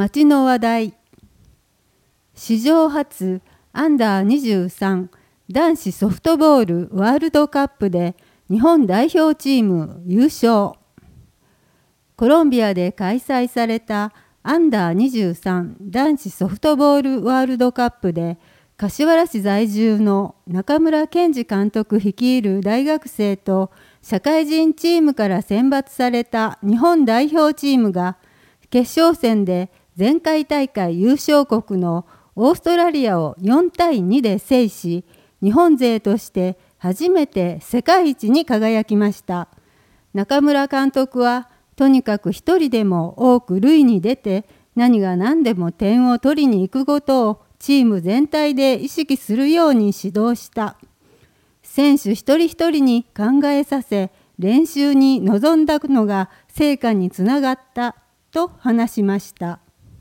町の話題。史上初アンダー23男子ソフトボールワールドカップで日本代表チーム優勝。コロンビアで開催されたアンダー23男子ソフトボールワールドカップで柏原市在住の中村健二監督率いる大学生と社会人チームから選抜された日本代表チームが決勝戦で前回大会優勝国のオーストラリアを4対2で制し、日本勢として初めて世界一に輝きました。中村監督はとにかく一人でも多く塁に出て何が何でも点を取りに行くことをチーム全体で意識するように指導した。選手一人一人に考えさせ練習に臨んだのが成果につながったと話しました。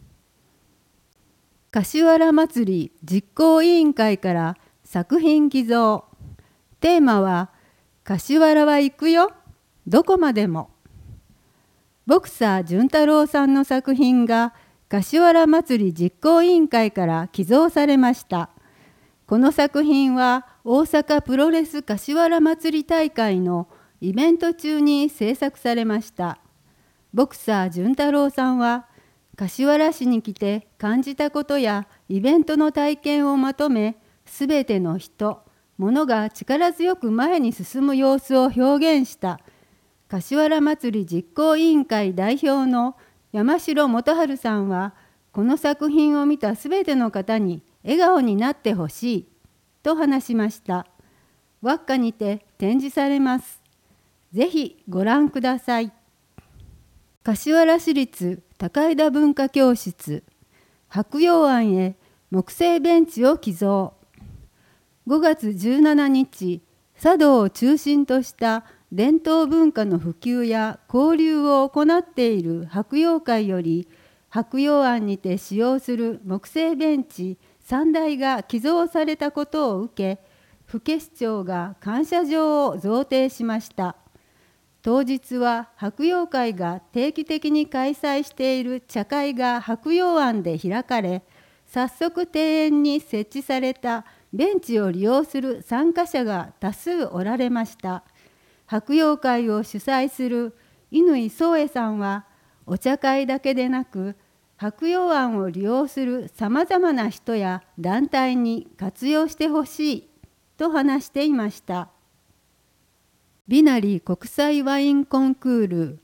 柏原祭り実行委員会から作品寄贈。テーマは柏原は行くよ、どこまでも。ボクサー潤太郎さんの作品が柏原祭り実行委員会から寄贈されました。この作品は大阪プロレス柏原祭り大会のイベント中に制作されました。ボクサー潤太郎さんは柏原市に来て感じたことやイベントの体験をまとめ、すべての人、物が力強く前に進む様子を表現した柏原祭り実行委員会代表の山城元春さんは、この作品を見たすべての方に笑顔になってほしいと話しました。ワッカにて展示されます。ぜひご覧ください。柏原市立高枝文化教室、白楊庵へ木製ベンチを寄贈。5月17日、茶道を中心とした伝統文化の普及や交流を行っている白楊会より、白楊庵にて使用する木製ベンチ3台が寄贈されたことを受け、府警視庁が感謝状を贈呈しました。当日は白楊会が定期的に開催している茶会が白楊庵で開かれ、早速庭園に設置されたベンチを利用する参加者が多数おられました。白楊会を主催する乾宗恵さんは、お茶会だけでなく白楊庵を利用するさまざまな人や団体に活用してほしいと話していました。ビナリ国際ワインコンクール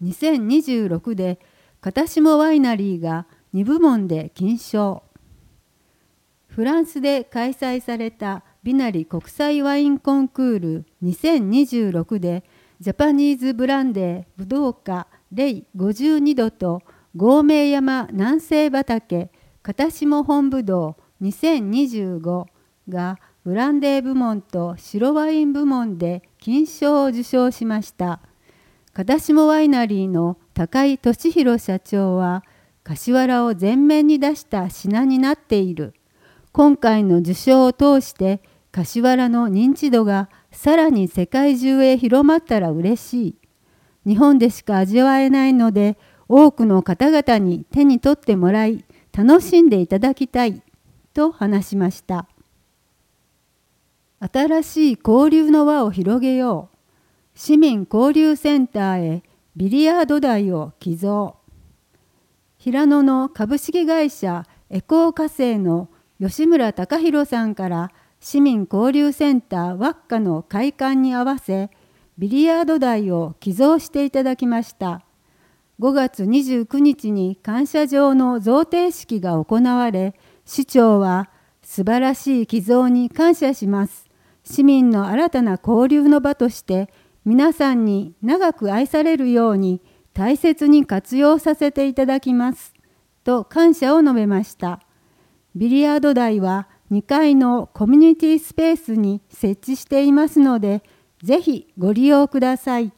2026で片下ワイナリーが2部門で金賞。フランスで開催されたビナリ国際ワインコンクール2026でジャパニーズブランデーブドウ花レイ52度と豪明山南西畑片下本ぶどう2025がブランデー部門と白ワイン部門で金賞を受賞しました。片下ワイナリーの高井俊弘社長は、柏原を前面に出した品になっている。今回の受賞を通して柏原の認知度がさらに世界中へ広まったら嬉しい。日本でしか味わえないので、多くの方々に手に取ってもらい楽しんでいただきたいと話しました。新しい交流の輪を広げよう。市民交流センターへビリヤード台を寄贈。平野の株式会社エコー火星の吉村隆弘さんから市民交流センターワッカの開館に合わせビリヤード台を寄贈していただきました。5月29日に感謝状の贈呈式が行われ、市長は素晴らしい寄贈に感謝します。市民の新たな交流の場として皆さんに長く愛されるように大切に活用させていただきますと感謝を述べました。ビリヤード台は2階のコミュニティスペースに設置していますので、ぜひご利用ください。